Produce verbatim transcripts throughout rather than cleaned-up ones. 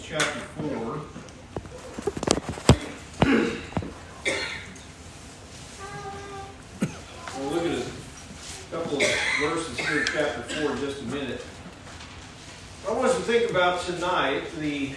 chapter four. We'll look at a couple of verses here in chapter four in just a minute. I want us to think about tonight the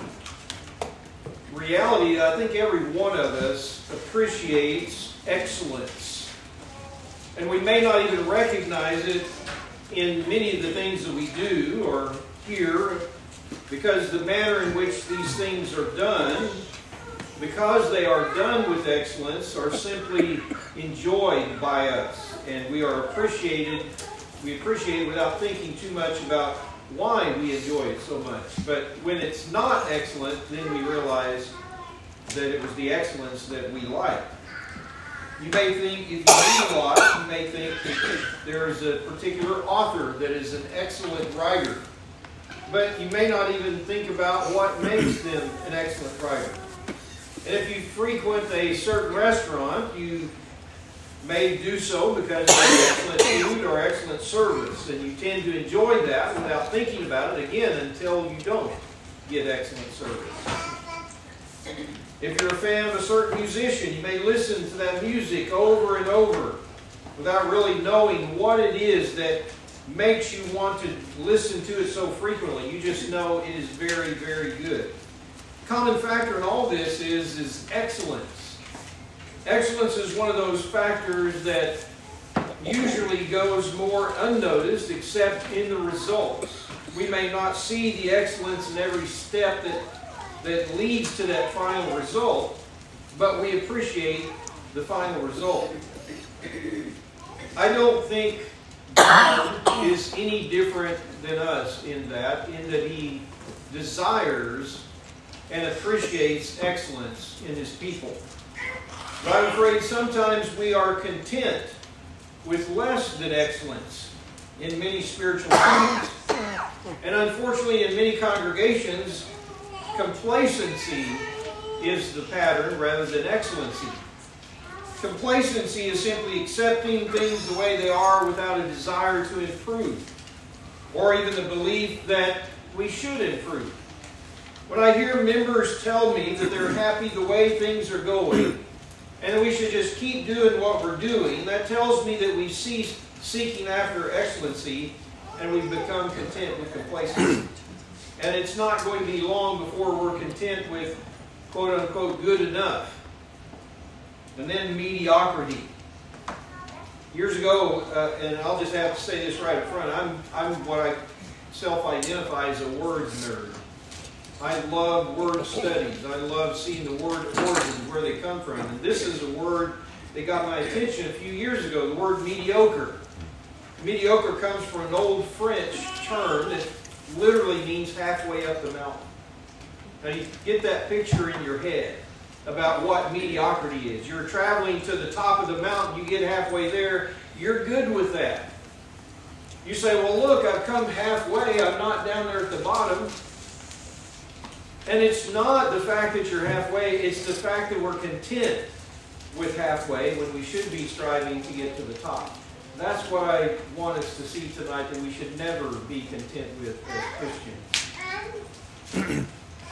reality that I think every one of us appreciates excellence. And we may not even recognize it in many of the things that we do or hear, because the manner in which these things are done, because they are done with excellence, are simply enjoyed by us. And we are appreciated, we appreciate it without thinking too much about why we enjoy it so much. But when it's not excellent, then we realize that it was the excellence that we like. You may think, if you read a lot, you may think that there is a particular author that is an excellent writer. But you may not even think about what makes them an excellent writer. And if you frequent a certain restaurant, you may do so because of excellent food or excellent service. And you tend to enjoy that without thinking about it again until you don't get excellent service. If you're a fan of a certain musician, you may listen to that music over and over without really knowing what it is that makes you want to listen to it so frequently. You just know it is very, very good. Common factor in all this is, is excellence. Excellence is one of those factors that usually goes more unnoticed except in the results. We may not see the excellence in every step that, that leads to that final result, but we appreciate the final result. I don't think God is any different than us in that, in that He desires and appreciates excellence in His people. But I'm afraid sometimes we are content with less than excellence in many spiritual things. And unfortunately, in many congregations, complacency is the pattern rather than excellency. Complacency is simply accepting things the way they are without a desire to improve, or even the belief that we should improve. When I hear members tell me that they're happy the way things are going, and that we should just keep doing what we're doing, that tells me that we've ceased seeking after excellency, and we've become content with complacency. And it's not going to be long before we're content with quote-unquote good enough. And then mediocrity. Years ago, uh, and I'll just have to say this right up front, I'm, I'm what I self-identify as a word nerd. I love word studies. I love seeing the word origins, where they come from. And this is a word that got my attention a few years ago, the word mediocre. Mediocre comes from an old French term that literally means halfway up the mountain. Now you get that picture in your head about what mediocrity is. You're traveling to the top of the mountain, you get halfway there, you're good with that. You say, well look, I've come halfway, I'm not down there at the bottom. And it's not the fact that you're halfway, it's the fact that we're content with halfway when we should be striving to get to the top. That's what I want us to see tonight, that we should never be content with as Christians.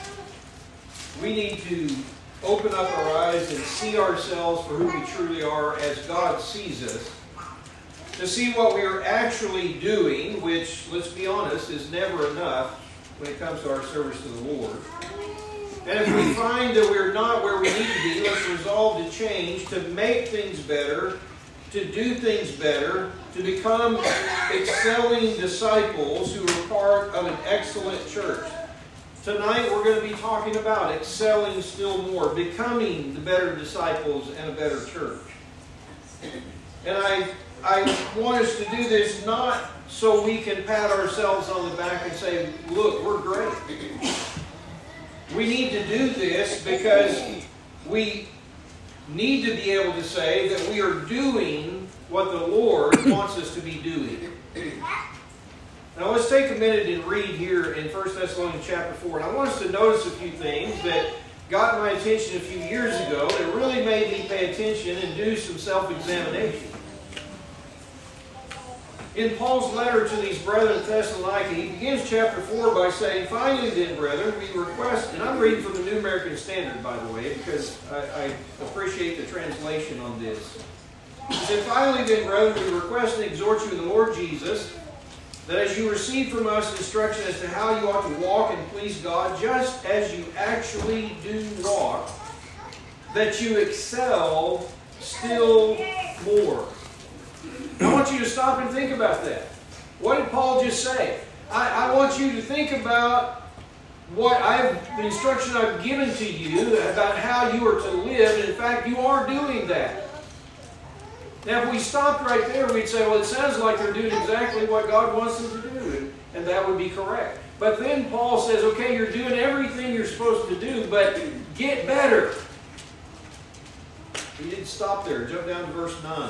We need to open up our eyes and see ourselves for who we truly are as God sees us. To see what we are actually doing, which, let's be honest, is never enough when it comes to our service to the Lord. And if we find that we're not where we need to be, let's resolve to change, to make things better, to do things better, to become excelling disciples who are part of an excellent church. Tonight we're going to be talking about excelling still more, becoming the better disciples and a better church. And I, I want us to do this not so we can pat ourselves on the back and say, look, we're great. We need to do this because we need to be able to say that we are doing what the Lord wants us to be doing. Now let's take a minute and read here in First Thessalonians chapter four. And I want us to notice a few things that got my attention a few years ago that really made me pay attention and do some self-examination. In Paul's letter to these brethren at Thessalonica, he begins chapter four by saying, "Finally then, brethren, we request," and I'm reading from the New American Standard, by the way, because I, I appreciate the translation on this. He said, "Finally then, brethren, we request and exhort you in the Lord Jesus, that as you receive from us instruction as to how you ought to walk and please God, just as you actually do walk, that you excel still more." Now, I want you to stop and think about that. What did Paul just say? I, I want you to think about what I've, the instruction I've given to you about how you are to live, and in fact, you are doing that. Now, if we stopped right there, we'd say, well, it sounds like they're doing exactly what God wants them to do, and, and that would be correct. But then Paul says, okay, you're doing everything you're supposed to do, but get better. He didn't stop there. Jump down to verse nine.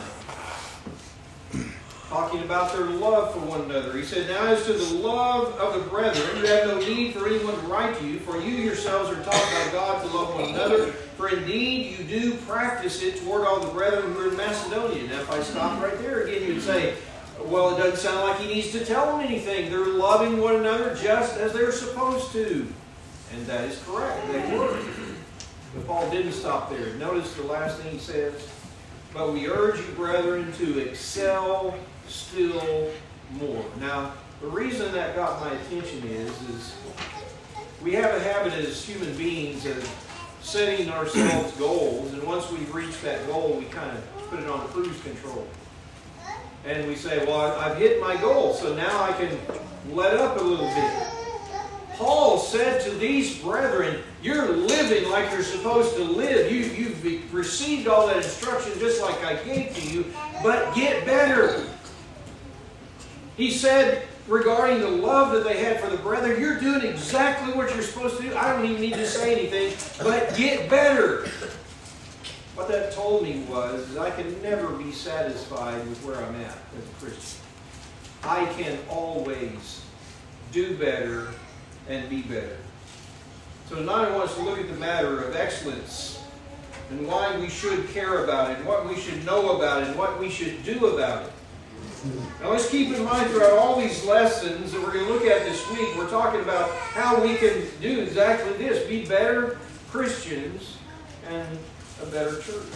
Talking about their love for one another. He said, "Now as to the love of the brethren, you have no need for anyone to write to you, for you yourselves are taught by God to love one another. For indeed you do practice it toward all the brethren who are in Macedonia." Now if I stop right there again, you'd say, well, it doesn't sound like he needs to tell them anything. They're loving one another just as they're supposed to. And that is correct. They were. But Paul didn't stop there. Notice the last thing he says. "But we urge you, brethren, to excel still more." Now, the reason that got my attention is, is we have a habit as human beings of setting ourselves goals, and once we've reached that goal, we kind of put it on cruise control. And we say, well, I've hit my goal, so now I can let up a little bit. Paul said to these brethren, you're living like you're supposed to live. You, you've received all that instruction just like I gave to you, but get better. He said regarding the love that they had for the brethren, you're doing exactly what you're supposed to do. I don't even need to say anything, but get better. What that told me was that I can never be satisfied with where I'm at as a Christian. I can always do better and be better. So tonight I want us to look at the matter of excellence and why we should care about it, and what we should know about it, and what we should do about it. Now let's keep in mind throughout all these lessons that we're going to look at this week, we're talking about how we can do exactly this, be better Christians and a better church.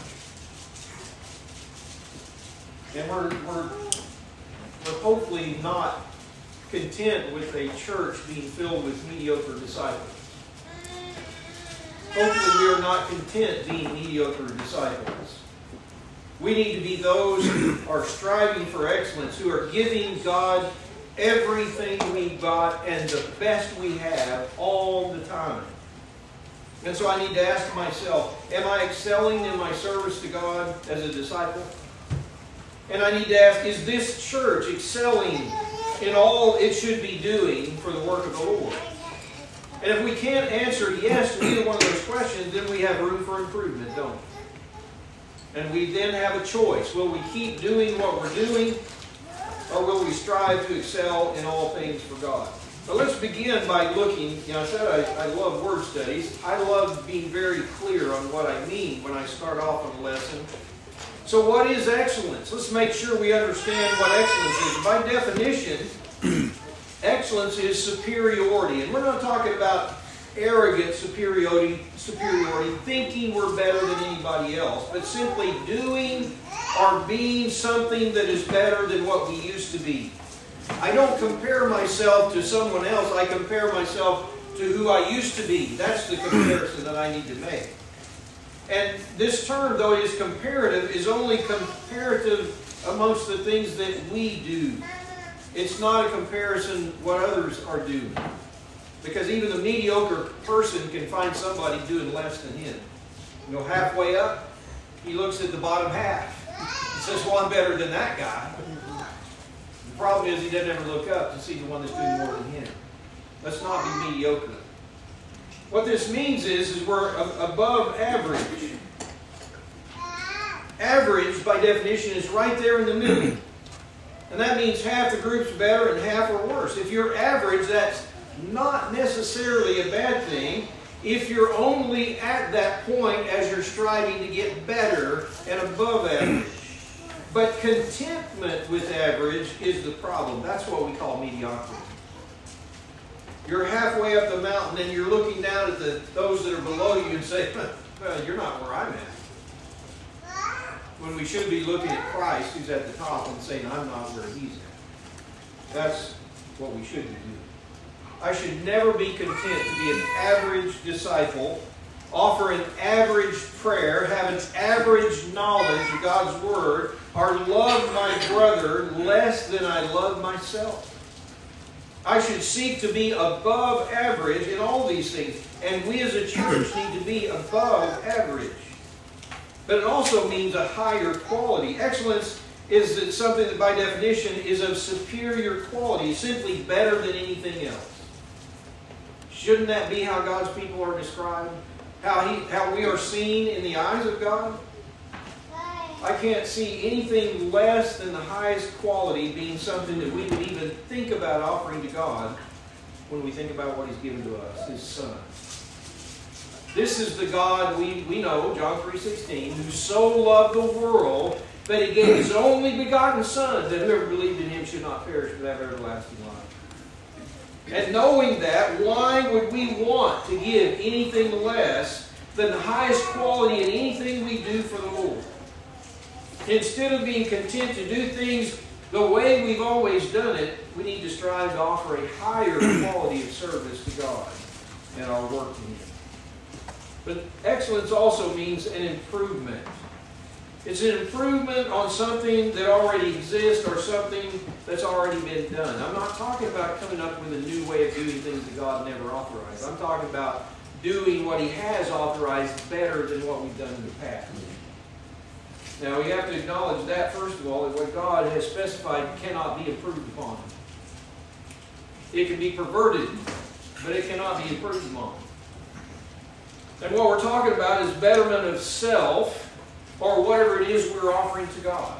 And we're, we're, we're hopefully not content with a church being filled with mediocre disciples. Hopefully we are not content being mediocre disciples. We need to be those who are striving for excellence, who are giving God everything we've got and the best we have all the time. And so I need to ask myself, am I excelling in my service to God as a disciple? And I need to ask, is this church excelling in all it should be doing for the work of the Lord? And if we can't answer yes to either one of those questions, then we have room for improvement, don't we? And we then have a choice. Will we keep doing what we're doing, or will we strive to excel in all things for God? So let's begin by looking, you know, I said I, I love word studies. I love being very clear on what I mean when I start off on a lesson. So what is excellence? Let's make sure we understand what excellence is. By definition, excellence is superiority. And we're not talking about arrogant superiority, superiority, thinking we're better than anybody else, but simply doing or being something that is better than what we used to be. I don't compare myself to someone else. I compare myself to who I used to be. That's the comparison that I need to make. And this term, though it is comparative, is only comparative amongst the things that we do. It's not a comparison what others are doing. Because even the mediocre person can find somebody doing less than him. You know, halfway up, he looks at the bottom half. He says, well, I'm better than that guy. The problem is he doesn't ever look up to see the one that's doing more than him. Let's not be mediocre. What this means is, is we're above average. Average, by definition, is right there in the middle. And that means half the group's better and half are worse. If you're average, that's not necessarily a bad thing if you're only at that point as you're striving to get better and above average. But contentment with average is the problem. That's what we call mediocrity. You're halfway up the mountain and you're looking down at the those that are below you and say, well, you're not where I'm at. When we should be looking at Christ, who's at the top, and saying, I'm not where he's at. That's what we should be doing. I should never be content to be an average disciple, offer an average prayer, have an average knowledge of God's Word, or love my brother less than I love myself. I should seek to be above average in all these things. And we as a church need to be above average. But it also means a higher quality. Excellence is something that by definition is of superior quality, simply better than anything else. Shouldn't that be how God's people are described? How, he, how we are seen in the eyes of God? I can't see anything less than the highest quality being something that we would even think about offering to God when we think about what He's given to us, His Son. This is the God we, we know, John three sixteen, who so loved the world that He gave His only begotten Son, that whoever believed in Him should not perish but have everlasting life. And knowing that, why would we want to give anything less than the highest quality in anything we do for the Lord? Instead of being content to do things the way we've always done it, we need to strive to offer a higher quality of service to God and our work to Him. But excellence also means an improvement. It's an improvement on something that already exists or something that's already been done. I'm not talking about coming up with a new way of doing things that God never authorized. I'm talking about doing what He has authorized better than what we've done in the past. Now we have to acknowledge that, first of all, that what God has specified cannot be improved upon. It can be perverted, but it cannot be improved upon. And what we're talking about is betterment of self, or whatever it is we're offering to God.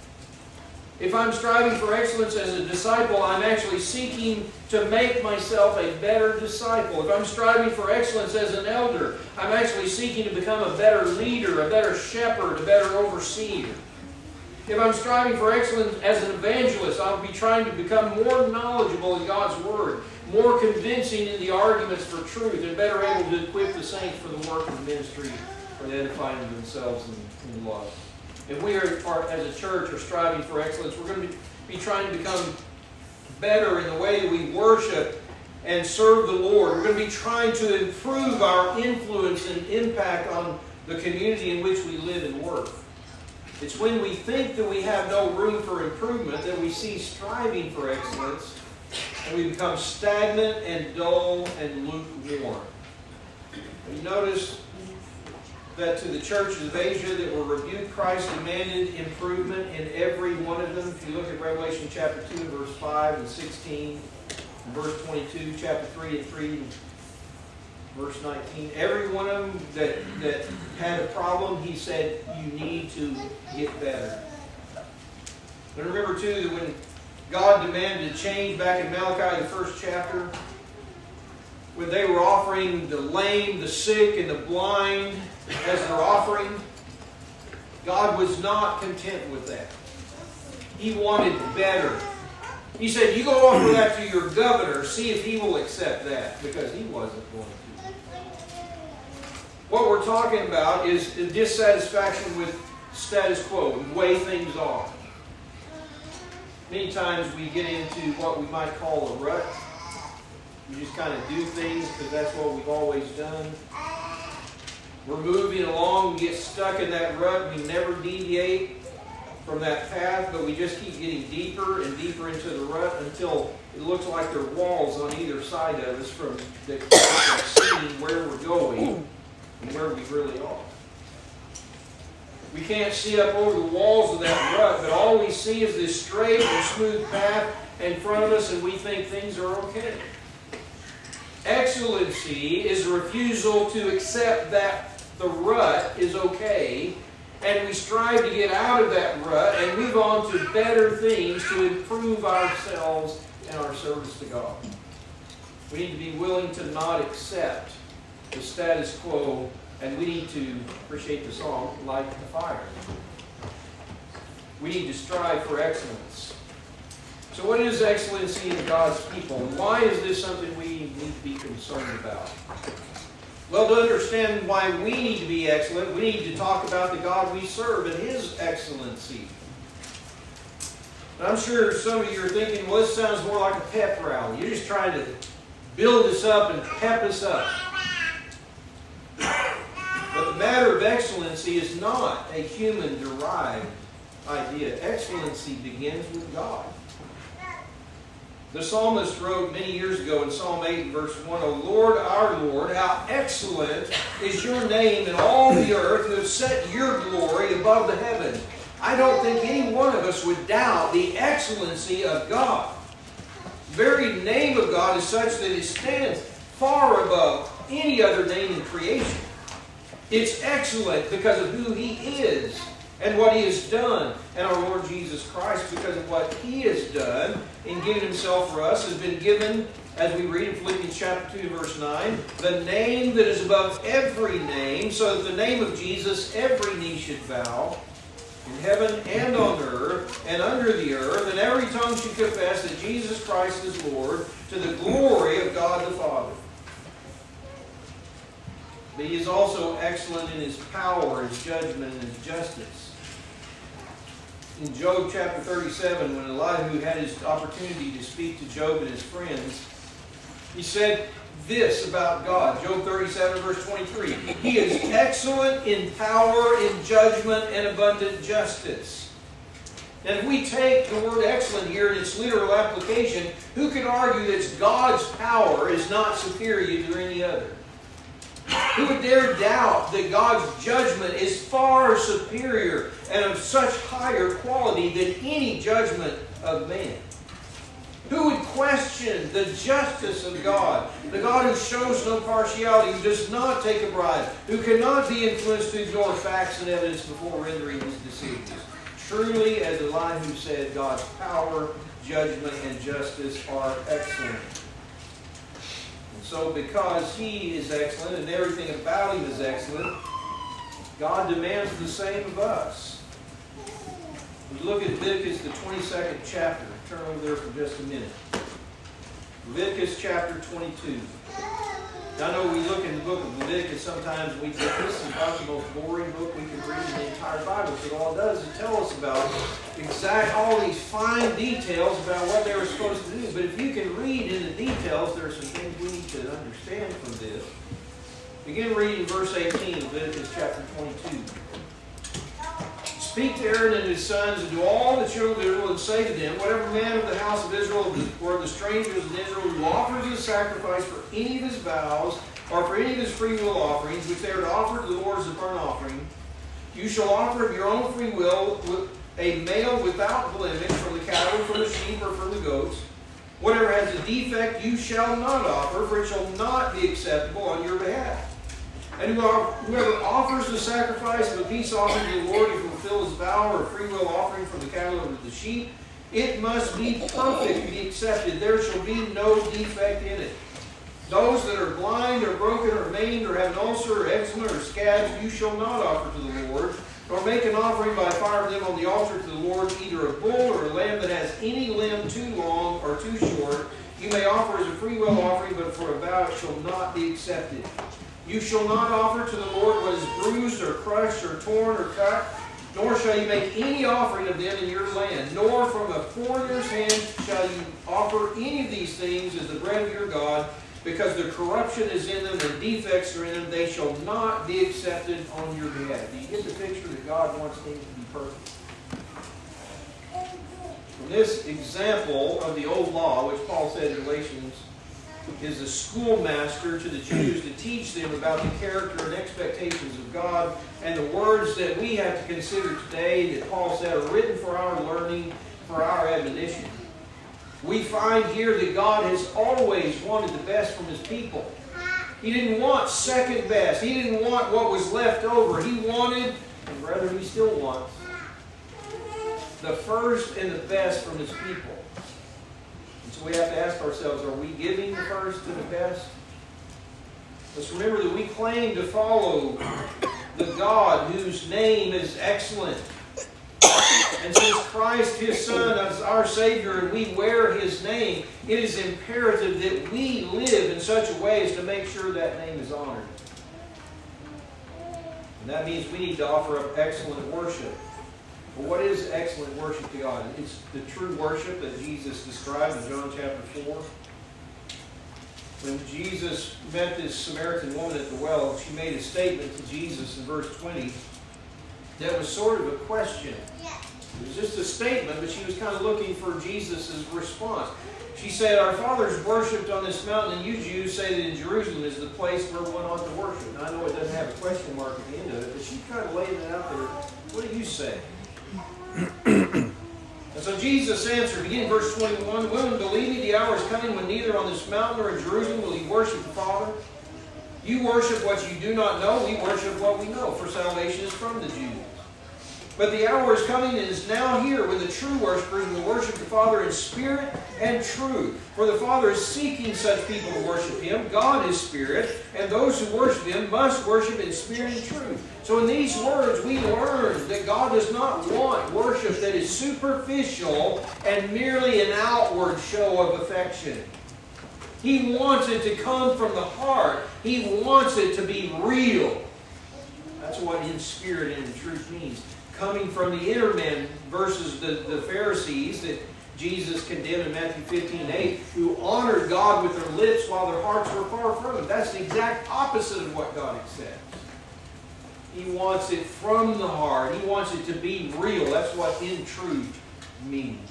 If I'm striving for excellence as a disciple, I'm actually seeking to make myself a better disciple. If I'm striving for excellence as an elder, I'm actually seeking to become a better leader, a better shepherd, a better overseer. If I'm striving for excellence as an evangelist, I'll be trying to become more knowledgeable in God's Word, more convincing in the arguments for truth, and better able to equip the saints for the work of the ministry, for edifying themselves in, in love. If we are, are, as a church, are striving for excellence, we're going to be, be trying to become better in the way that we worship and serve the Lord. We're going to be trying to improve our influence and impact on the community in which we live and work. It's when we think that we have no room for improvement that we cease striving for excellence, and we become stagnant and dull and lukewarm. You notice that to the churches of Asia that were rebuked, Christ demanded improvement in every one of them. If you look at Revelation chapter two, verse five and sixteen, and verse twenty-two, chapter three and three, and verse nineteen, every one of them that, that had a problem, he said, you need to get better. But remember too that when God demanded a change back in Malachi, the first chapter, when they were offering the lame, the sick, and the blind as their offering, God was not content with that. He wanted better. He said, you go offer that to your governor, see if he will accept that, because he wasn't going to. What we're talking about is dissatisfaction with status quo, the way things are. Many times we get into what we might call a rut. We just kind of do things because that's what we've always done. We're moving along, we get stuck in that rut, we never deviate from that path, but we just keep getting deeper and deeper into the rut until it looks like there are walls on either side of us from that seeing where we're going and where we really are. We can't see up over the walls of that rut, but all we see is this straight and smooth path in front of us, and we think things are okay. Excellency is a refusal to accept that the rut is okay, and we strive to get out of that rut and move on to better things to improve ourselves and our service to God. We need to be willing to not accept the status quo, and we need to, appreciate the song, light the fire. We need to strive for excellence. So what is excellency in God's people? And why is this something we need to be concerned about? Well, to understand why we need to be excellent, we need to talk about the God we serve and His excellency. And I'm sure some of you are thinking, well, this sounds more like a pep rally. You're just trying to build us up and pep us up. But the matter of excellency is not a human-derived idea. Excellency begins with God. The psalmist wrote many years ago in Psalm eight, verse one, O Lord, our Lord, how excellent is your name in all the earth, who have set your glory above the heaven. I don't think any one of us would doubt the excellency of God. The very name of God is such that it stands far above any other name in creation. It's excellent because of who He is and what He has done. And our Lord Jesus Christ, because of what He has done in giving Himself for us, has been given, as we read in Philippians chapter two, verse nine, the name that is above every name, so that the name of Jesus every knee should bow, in heaven and on earth and under the earth, and every tongue should confess that Jesus Christ is Lord, to the glory of God the Father. But He is also excellent in His power, His judgment, and His justice. In Job chapter thirty-seven, when Elihu had his opportunity to speak to Job and his friends, he said this about God. Job thirty-seven, verse twenty-three. He is excellent in power, in judgment, and abundant justice. And if we take the word excellent here in its literal application, who can argue that God's power is not superior to any other? Who would dare doubt that God's judgment is far superior and of such higher quality than any judgment of man? Who would question the justice of God? The God who shows no partiality, who does not take a bribe, who cannot be influenced to ignore facts and evidence before rendering his decisions. Truly, as Elihu said, God's power, judgment, and justice are excellent. So because He is excellent and everything about Him is excellent, God demands the same of us. We look at Leviticus, the twenty-second chapter. Turn over there for just a minute. Leviticus chapter twenty-two. Now, I know we look in the book of Leviticus, sometimes we think this is about the most boring book we can read in the entire Bible. But all it does is tell us about exact all these fine details about what they were supposed to do. But if you can read in the details, there are some things we need to understand from this. Begin reading verse eighteen, Leviticus chapter twenty-two. Speak to Aaron and his sons and to all the children of Israel, and say to them, whatever man of the house of Israel or the strangers in Israel who offers a sacrifice for any of his vows or for any of his freewill offerings, which they are to offer to the Lord as a burnt offering, you shall offer of your own free will a male without blemish from the cattle, from the sheep, or from the goats. Whatever has a defect you shall not offer, for it shall not be acceptable on your behalf. And whoever offers the sacrifice of a peace offering to the Lord to fulfill his vow, or a freewill offering from the cattle or the sheep, it must be perfect to be accepted. There shall be no defect in it. Those that are blind or broken or maimed or have an ulcer or eczema or scabs, you shall not offer to the Lord, nor make an offering by fire of them on the altar to the Lord, either a bull or a lamb that has any limb too long or too short. You may offer as a freewill offering, but for a vow it shall not be accepted. You shall not offer to the Lord what is bruised or crushed or torn or cut, nor shall you make any offering of them in your land, nor from a foreigner's hand shall you offer any of these things as the bread of your God, because their corruption is in them, their defects are in them, they shall not be accepted on your behalf. Do you get the picture that God wants things to be perfect? From this example of the old law, which Paul said in Galatians, is a schoolmaster to the Jews to teach them about the character and expectations of God, and the words that we have to consider today that Paul said are written for our learning, for our admonition. We find here that God has always wanted the best from His people. He didn't want second best. He didn't want what was left over. He wanted, and rather He still wants, the first and the best from His people. So we have to ask ourselves, are we giving the first and the best? Let's remember that we claim to follow the God whose name is excellent. And since Christ, His Son, is our Savior, and we wear His name, it is imperative that we live in such a way as to make sure that name is honored. And that means we need to offer up excellent worship. Well, what is excellent worship to God? It's the true worship that Jesus described in John chapter four. When Jesus met this Samaritan woman at the well, she made a statement to Jesus in verse twenty that was sort of a question. It was just a statement, but she was kind of looking for Jesus' response. She said, "Our fathers worshipped on this mountain, and you Jews say that in Jerusalem is the place where one ought to worship." Now, I know it doesn't have a question mark at the end of it, but she's kind of laying it out there. What do you say? And so Jesus answered, beginning in verse twenty-one, "Women, believe me, the hour is coming when neither on this mountain nor in Jerusalem will you worship the Father. You worship what you do not know, we worship what we know, for salvation is from the Jews. But the hour is coming and is now here when the true worshipers will worship the Father in spirit and truth. For the Father is seeking such people to worship Him. God is spirit, and those who worship Him must worship in spirit and truth." So in these words we learn that God does not want worship that is superficial and merely an outward show of affection. He wants it to come from the heart. He wants it to be real. That's what in spirit and in truth means. Coming from the inner man versus the, the Pharisees that Jesus condemned in Matthew fifteen eight, who honored God with their lips while their hearts were far from Him. That's the exact opposite of what God accepts. He wants it from the heart. He wants it to be real. That's what in truth means.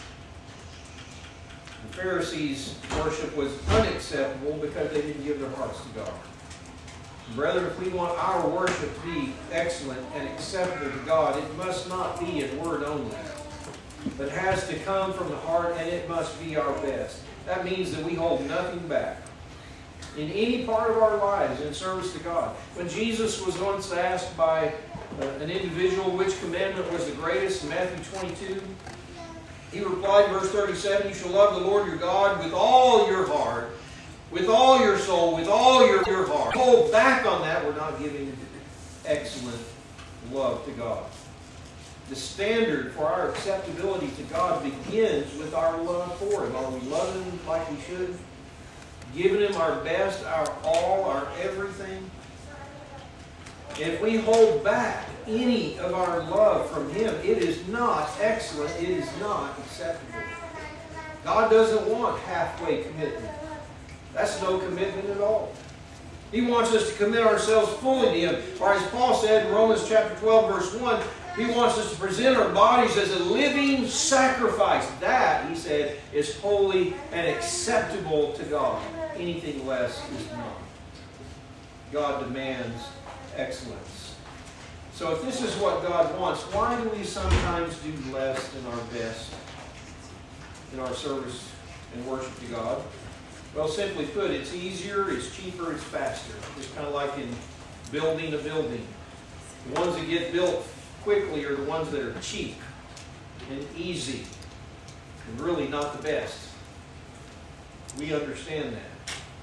The Pharisees' worship was unacceptable because they didn't give their hearts to God. Brethren, if we want our worship to be excellent and acceptable to God, it must not be in word only, but has to come from the heart, and it must be our best. That means that we hold nothing back in any part of our lives in service to God. When Jesus was once asked by an individual which commandment was the greatest in Matthew twenty-two, he replied, verse thirty-seven, "You shall love the Lord your God with all your heart, with all your soul, with all your, your heart." Hold back on that, we're not giving excellent love to God. The standard for our acceptability to God begins with our love for Him. Are we loving Him like we should? Giving Him our best, our all, our everything? If we hold back any of our love from Him, it is not excellent, it is not acceptable. God doesn't want halfway commitment. That's no commitment at all. He wants us to commit ourselves fully to Him. Or as Paul said in Romans chapter twelve, verse one, He wants us to present our bodies as a living sacrifice. That, he said, is holy and acceptable to God. Anything less is not. God demands excellence. So if this is what God wants, why do we sometimes do less than our best in our service and worship to God? Well, simply put, it's easier, it's cheaper, it's faster. It's kind of like in building a building. The ones that get built quickly are the ones that are cheap and easy and really not the best. We understand that.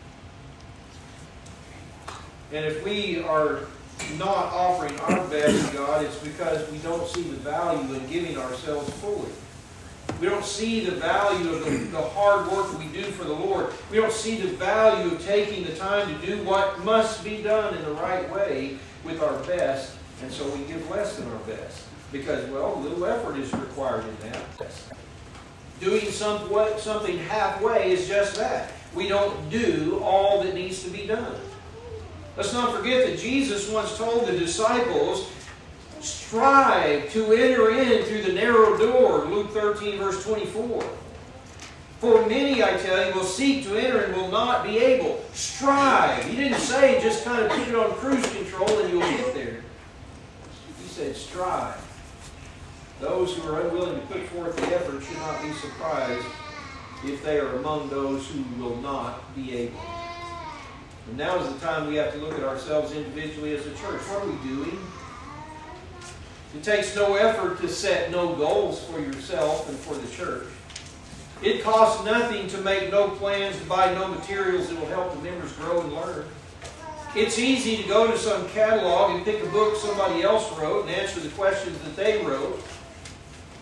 And if we are not offering our best to God, it's because we don't see the value in giving ourselves fully. We don't see the value of the, the hard work that we do for the Lord. We don't see the value of taking the time to do what must be done in the right way with our best, and so we give less than our best. Because, well, little effort is required in that. Doing some, something halfway is just that. We don't do all that needs to be done. Let's not forget that Jesus once told the disciples, strive to enter in through the narrow door, Luke thirteen, verse twenty-four. For many, I tell you, will seek to enter and will not be able. Strive. He didn't say just kind of keep it on cruise control and you'll get there. He said strive. Those who are unwilling to put forth the effort should not be surprised if they are among those who will not be able. And now is the time we have to look at ourselves individually as a church. What are we doing? It takes no effort to set no goals for yourself and for the church. It costs nothing to make no plans, to buy no materials that will help the members grow and learn. It's easy to go to some catalog and pick a book somebody else wrote and answer the questions that they wrote.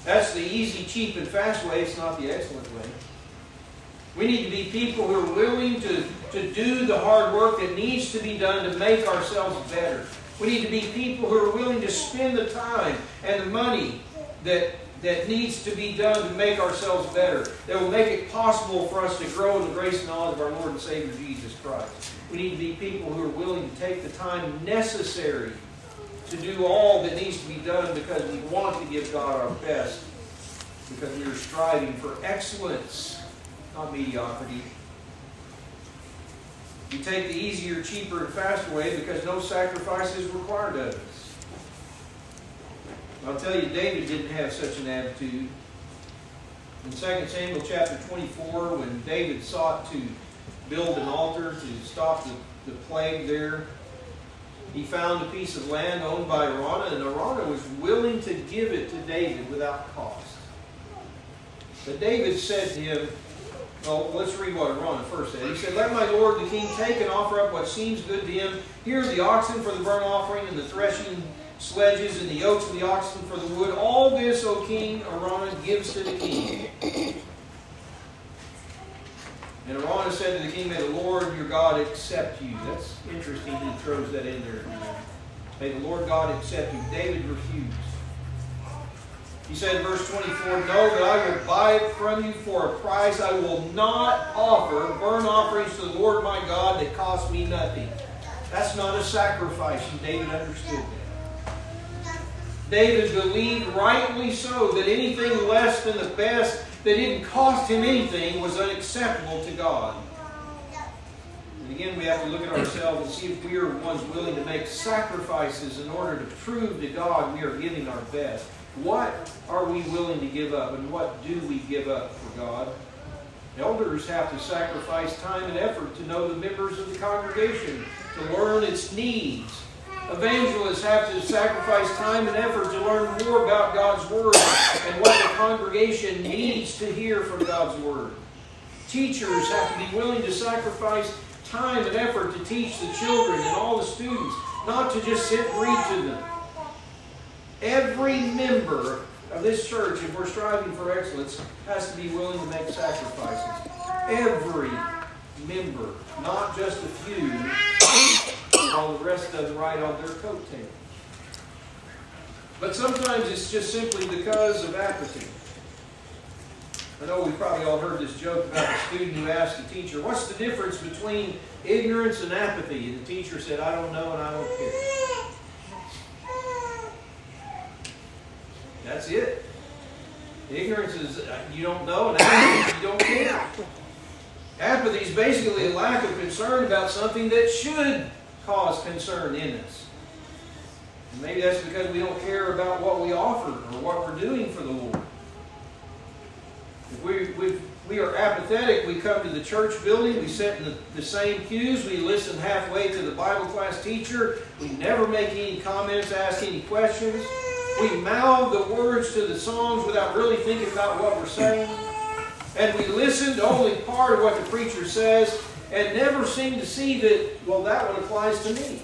That's the easy, cheap, and fast way. It's not the excellent way. We need to be people who are willing to, to do the hard work that needs to be done to make ourselves better. We need to be people who are willing to spend the time and the money that, that needs to be done to make ourselves better, that will make it possible for us to grow in the grace and knowledge of our Lord and Savior Jesus Christ. We need to be people who are willing to take the time necessary to do all that needs to be done because we want to give God our best, because we are striving for excellence, not mediocrity. We take the easier, cheaper, and faster way because no sacrifice is required of us. I'll tell you, David didn't have such an attitude. In Second Samuel chapter twenty-four, when David sought to build an altar to stop the, the plague there, he found a piece of land owned by Araunah, and Araunah was willing to give it to David without cost. But David said to him, well, let's read what Araunah first said. He said, "Let my lord the king take and offer up what seems good to him. Here are the oxen for the burnt offering, and the threshing sledges, and the yokes of the oxen for the wood. All this, O king, Araunah gives to the king." And Araunah said to the king, "May the Lord your God accept you." That's interesting. He throws that in there. May the Lord God accept you. David refused. He said in verse twenty-four, "Know that I will buy it from you for a price. I will not offer burnt offerings to the Lord my God that cost me nothing." That's not a sacrifice, and David understood that. David believed, rightly so, that anything less than the best that didn't cost him anything was unacceptable to God. And again, we have to look at ourselves and see if we are ones willing to make sacrifices in order to prove to God we are giving our best. What are we willing to give up, and what do we give up for God? Elders have to sacrifice time and effort to know the members of the congregation, to learn its needs. Evangelists have to sacrifice time and effort to learn more about God's Word and what the congregation needs to hear from God's Word. Teachers have to be willing to sacrifice time and effort to teach the children and all the students, not to just sit and read to them. Every member of this church, if we're striving for excellence, has to be willing to make sacrifices. Every member, not just a few, while the rest doesn't ride on their coattails. But sometimes it's just simply because of apathy. I know we've probably all heard this joke about the student who asked the teacher, "What's the difference between ignorance and apathy?" And the teacher said, "I don't know and I don't care." That's it. Ignorance is you don't know, and apathy is you don't care. Apathy is basically a lack of concern about something that should cause concern in us. And maybe that's because we don't care about what we offer or what we're doing for the Lord. If we, we, we are apathetic, we come to the church building, we sit in the, the same pews, we listen halfway to the Bible class teacher, we never make any comments, ask any questions. We mouth the words to the songs without really thinking about what we're saying. And we listen to only part of what the preacher says and never seem to see that, well, that one applies to me.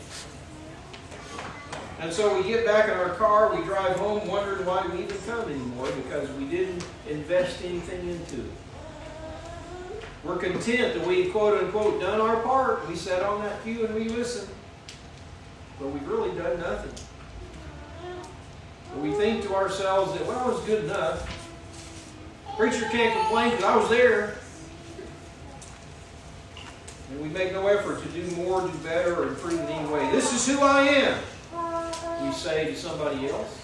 And so we get back in our car, we drive home wondering why we even come anymore because we didn't invest anything into it. We're content that we, quote unquote, done our part. We sat on that pew and we listened. But we've really done nothing. But we think to ourselves that, well, it was good enough. Preacher can't complain because I was there. And we make no effort to do more, do better, or improve in any way. This is who I am, we say to somebody else.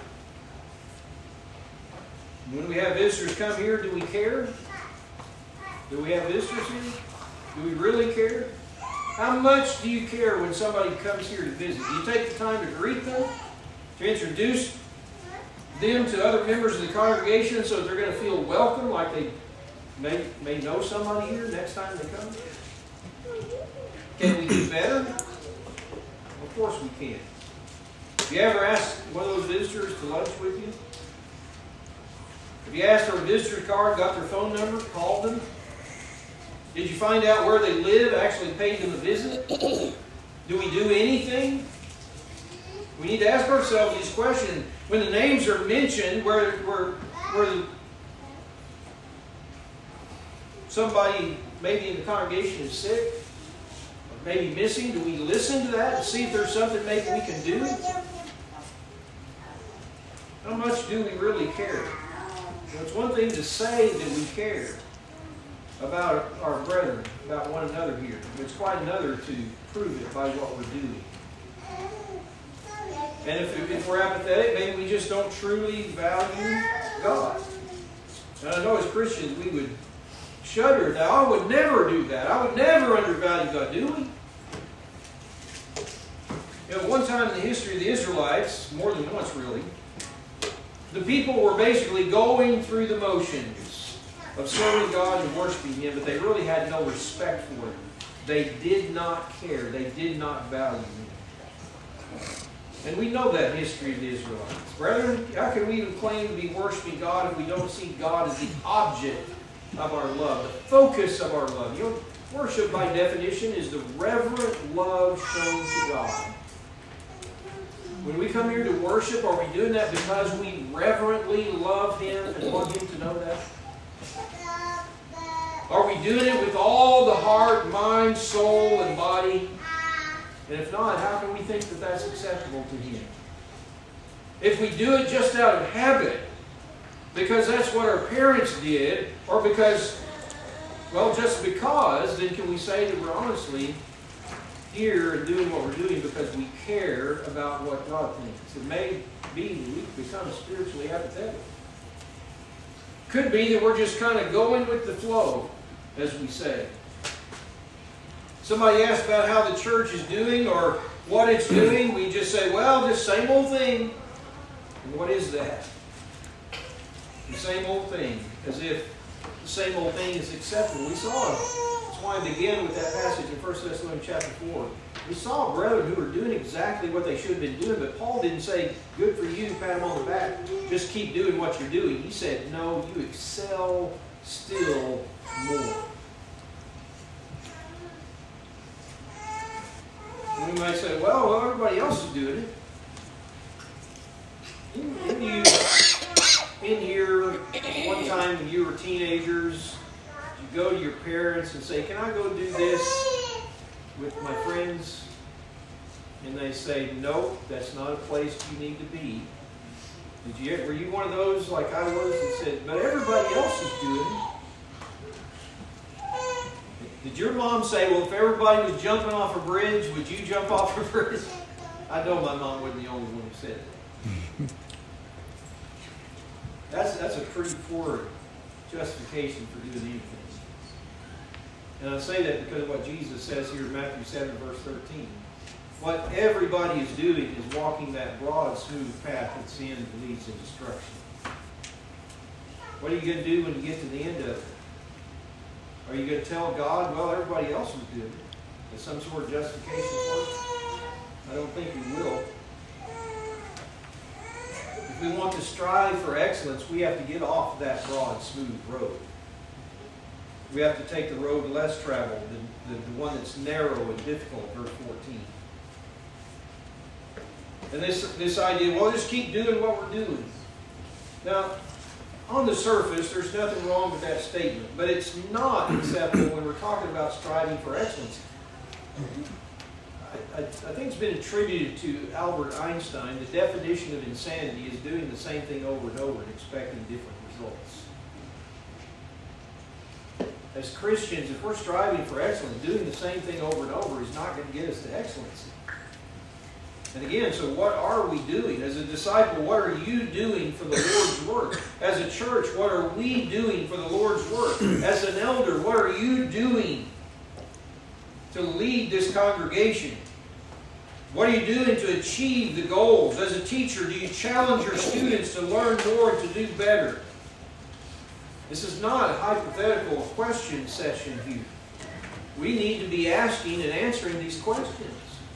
When we have visitors come here, do we care? Do we have visitors here? Do we really care? How much do you care when somebody comes here to visit? Do you take the time to greet them? To introduce them to other members of the congregation so that they're going to feel welcome, like they may, may know somebody here next time they come? Can we do better? Of course we can. Have you ever asked one of those visitors to lunch with you? Have you asked for a visitor card, got their phone number, called them? Did you find out where they live, actually paid them a visit? Do we do anything? We need to ask ourselves these questions. When the names are mentioned, where, where, where somebody maybe in the congregation is sick, or maybe missing, do we listen to that and see if there's something maybe we can do? How much do we really care? Well, it's one thing to say that we care about our brethren, about one another here. It's quite another to prove it by what we're doing. And if, if we're apathetic, maybe we just don't truly value God. And I know as Christians we would shudder that I would never do that. I would never undervalue God, do we? You know, one time in the history of the Israelites, more than once really, the people were basically going through the motions of serving God and worshiping Him, but they really had no respect for Him. They did not care. They did not value Him. And we know that history of the Israelites. Brethren, how can we even claim to be worshiping God if we don't see God as the object of our love, the focus of our love? You know, worship by definition is the reverent love shown to God. When we come here to worship, are we doing that because we reverently love Him and want Him to know that? Are we doing it with all the heart, mind, soul, and body? And if not, how can we think that that's acceptable to Him? If we do it just out of habit, because that's what our parents did, or because, well, just because, then can we say that we're honestly here and doing what we're doing because we care about what God thinks? It may be we become spiritually apathetic. Could be that we're just kind of going with the flow, as we say. Somebody asks about how the church is doing or what it's doing, we just say, well, just same old thing. And what is that? The same old thing, as if the same old thing is acceptable. We saw it. That's why I began with that passage in First Thessalonians chapter four. We saw brethren who were doing exactly what they should have been doing, but Paul didn't say, good for you, pat them on the back, just keep doing what you're doing. He said, no, you excel still more. And we might say, well, well, everybody else is doing it. Didn't you, in here, one time when you were teenagers, you go to your parents and say, can I go do this with my friends? And they say, no, that's not a place you need to be. Did you, were you one of those like I was that said, but everybody else is doing it? Did your mom say, well, if everybody was jumping off a bridge, would you jump off a bridge? I know my mom wasn't the only one who said that. That's, that's a pretty poor justification for doing anything. And I say that because of what Jesus says here in Matthew seven, verse thirteen. What everybody is doing is walking that broad, smooth path that sin leads to destruction. What are you going to do when you get to the end of it? Are you going to tell God, well, everybody else was doing it, as some sort of justification for it? I don't think we will. If we want to strive for excellence, we have to get off that broad, smooth road. We have to take the road less traveled, the, the, the one that's narrow and difficult, verse fourteen. And this, this idea, well, just keep doing what we're doing. Now, on the surface, there's nothing wrong with that statement, but it's not acceptable when we're talking about striving for excellence. I, I, I think it's been attributed to Albert Einstein. The definition of insanity is doing the same thing over and over and expecting different results. As Christians, if we're striving for excellence, doing the same thing over and over is not going to get us to excellency. And again, so what are we doing? As a disciple, what are you doing for the Lord's work? As a church, what are we doing for the Lord's work? As an elder, what are you doing to lead this congregation? What are you doing to achieve the goals? As a teacher, do you challenge your students to learn more and to do better? This is not a hypothetical question session here. We need to be asking and answering these questions.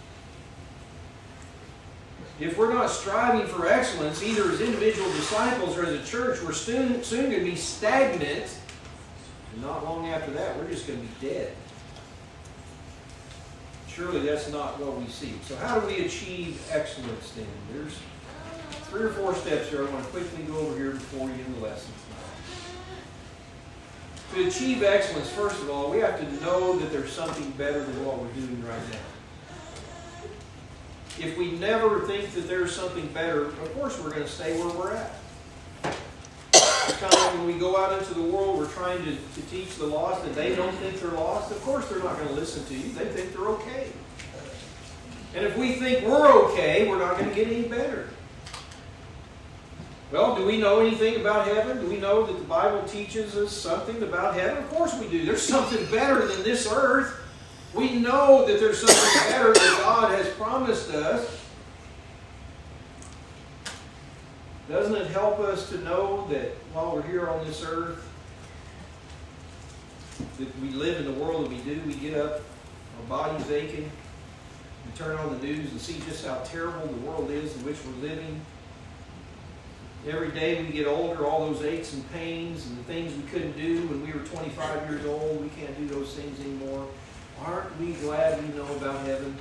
If we're not striving for excellence, either as individual disciples or as a church, we're soon, soon going to be stagnant. And not long after that, we're just going to be dead. Surely that's not what we seek. So how do we achieve excellence then? There's three or four steps here I want to quickly go over here before we end the lesson tonight. To achieve excellence, first of all, we have to know that there's something better than what we're doing right now. If we never think that there's something better, of course we're going to stay where we're at. It's kind of like when we go out into the world, we're trying to, to teach the lost, and they don't think they're lost. Of course they're not going to listen to you. They think they're okay. And if we think we're okay, we're not going to get any better. Well, do we know anything about heaven? Do we know that the Bible teaches us something about heaven? Of course we do. There's something better than this earth. We know that there's something better that God has promised us. Doesn't it help us to know that while we're here on this earth, that we live in the world that we do, we get up, our body's aching, we turn on the news and see just how terrible the world is in which we're living. Every day we get older, all those aches and pains and the things we couldn't do when we were twenty-five years old, we can't do those things anymore. Aren't we glad we know about heaven?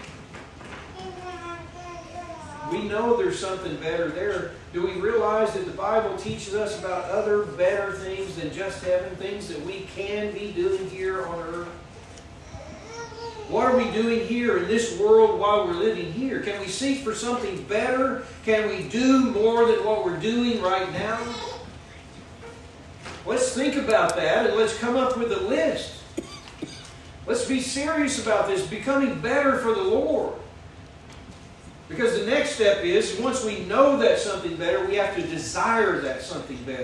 We know there's something better there. Do we realize that the Bible teaches us about other better things than just heaven, things that we can be doing here on earth? What are we doing here in this world while we're living here? Can we seek for something better? Can we do more than what we're doing right now? Let's think about that and let's come up with a list. Let's be serious about this, becoming better for the Lord. Because the next step is, once we know that something better, we have to desire that something better.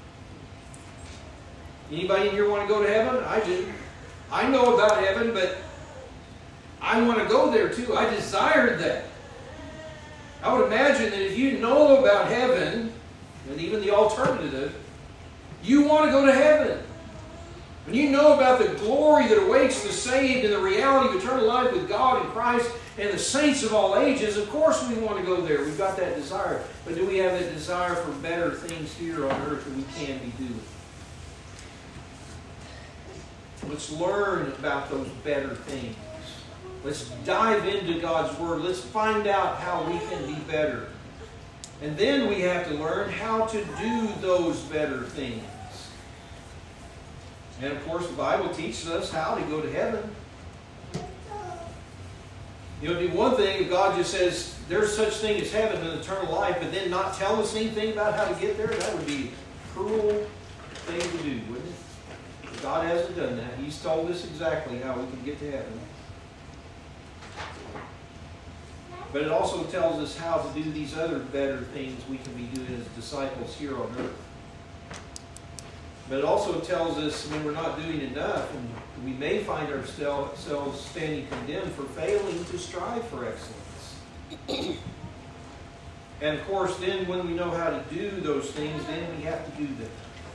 Anybody in here want to go to heaven? I do. I know about heaven, but I want to go there too. I desired that. I would imagine that if you know about heaven, and even the alternative, you want to go to heaven. When you know about the glory that awaits the saved and the reality of eternal life with God and Christ and the saints of all ages, of course we want to go there. We've got that desire. But do we have that desire for better things here on earth that we can be doing? Let's learn about those better things. Let's dive into God's Word. Let's find out how we can be better. And then we have to learn how to do those better things. And of course, the Bible teaches us how to go to heaven. You know, it'd be one thing if God just says, there's such thing as heaven and eternal life, but then not tell us anything about how to get there. That would be a cruel thing to do, wouldn't it? But God hasn't done that. He's told us exactly how we can get to heaven. But it also tells us how to do these other better things we can be doing as disciples here on earth. But it also tells us when we're not doing enough, and we may find ourselves standing condemned for failing to strive for excellence. And of course, then when we know how to do those things, then we have to do them.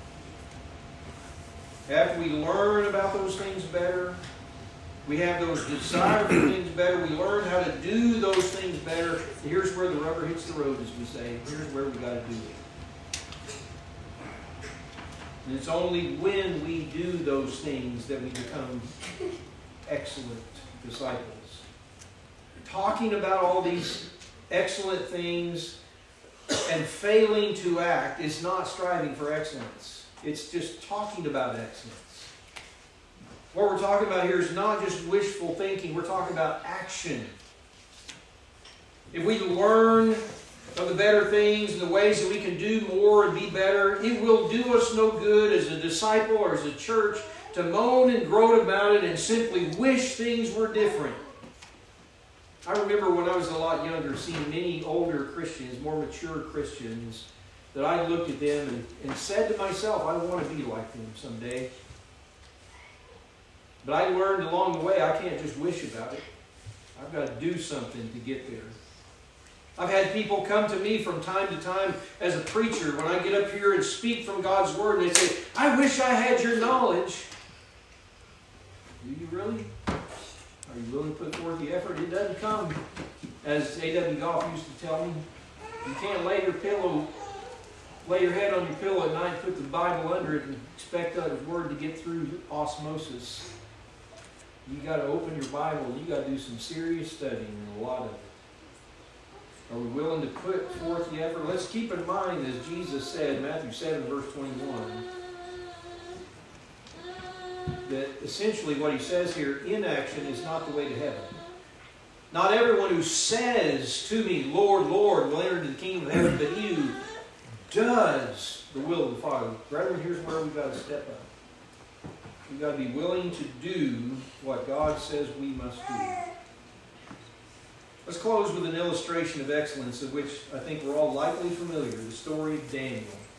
After we learn about those things better, we have those desires for things better, we learn how to do those things better. Here's where the rubber hits the road, as we say. Here's where we got to do it. And it's only when we do those things that we become excellent disciples. Talking about all these excellent things and failing to act is not striving for excellence. It's just talking about excellence. What we're talking about here is not just wishful thinking. We're talking about action. If we learn of the better things and the ways that we can do more and be better, it will do us no good as a disciple or as a church to moan and groan about it and simply wish things were different. I remember when I was a lot younger seeing many older Christians, more mature Christians, that I looked at them and, and said to myself, I want to be like them someday. But I learned along the way I can't just wish about it. I've got to do something to get there. I've had people come to me from time to time as a preacher when I get up here and speak from God's Word, and they say, I wish I had your knowledge. Do you really? Are you willing to put forth the effort? It doesn't come, as A W Goff used to tell me. You can't lay your pillow, lay your head on your pillow at night, put the Bible under it, and expect God's Word to get through osmosis. You got to open your Bible. You got to do some serious studying, and a lot of it. Are we willing to put forth the effort? Let's keep in mind, as Jesus said, Matthew seven, verse twenty-one, that essentially what he says here, inaction is not the way to heaven. Not everyone who says to me, Lord, Lord, will enter into the kingdom of heaven, but he who does the will of the Father. Brethren, here's where we've got to step up. We've got to be willing to do what God says we must do. Let's close with an illustration of excellence, of which I think we're all likely familiar, the story of Daniel.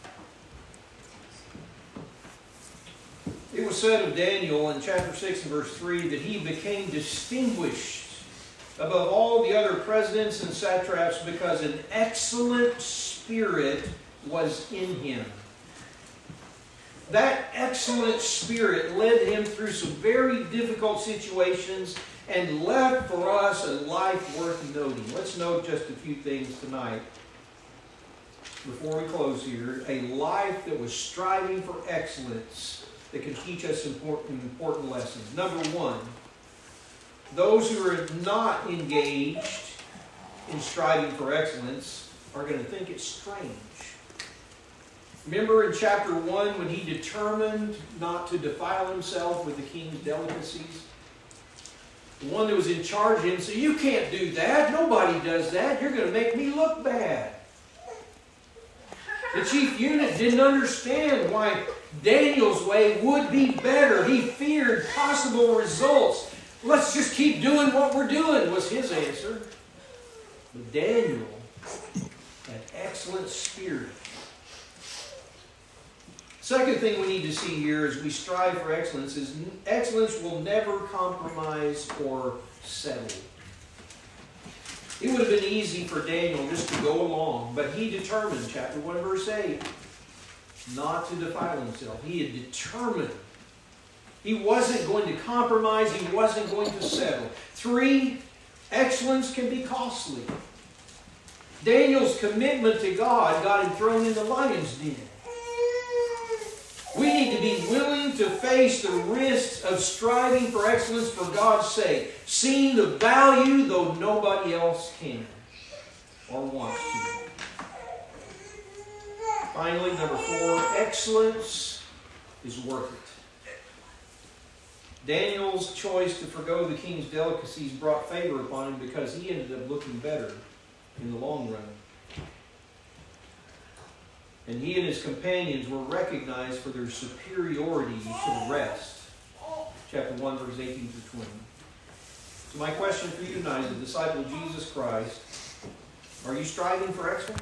It was said of Daniel in chapter six and verse three that he became distinguished above all the other presidents and satraps because an excellent spirit was in him. That excellent spirit led him through some very difficult situations and left for us a life worth noting. Let's note just a few things tonight before we close here. A life that was striving for excellence that can teach us important, important lessons. Number one, those who are not engaged in striving for excellence are going to think it's strange. Remember in chapter one when he determined not to defile himself with the king's delicacies? The one that was in charge of him said, you can't do that. Nobody does that. You're going to make me look bad. The chief eunuch didn't understand why Daniel's way would be better. He feared possible results. Let's just keep doing what we're doing, was his answer. But Daniel had excellent spirit. Second thing we need to see here as we strive for excellence is excellence will never compromise or settle. It would have been easy for Daniel just to go along, but he determined, chapter one, verse eight, not to defile himself. He had determined. He wasn't going to compromise. He wasn't going to settle. Three, excellence can be costly. Daniel's commitment to God got him thrown in the lion's den. We need to be willing to face the risks of striving for excellence for God's sake, seeing the value though nobody else can or wants to. Finally, number four, excellence is worth it. Daniel's choice to forgo the king's delicacies brought favor upon him because he ended up looking better in the long run. And he and his companions were recognized for their superiority to the rest. Chapter one, verse eighteen through twenty. So my question for you tonight, as a disciple of Jesus Christ, are you striving for excellence?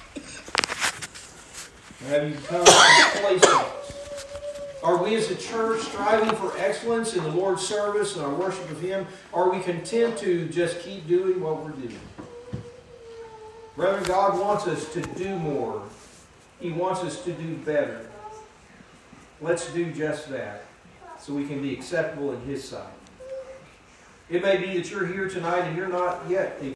Or have you become complacent? Are we as a church striving for excellence in the Lord's service and our worship of Him? Are we content to just keep doing what we're doing? Brethren, God wants us to do more. He wants us to do better. Let's do just that so we can be acceptable in His sight. It may be that you're here tonight and you're not yet a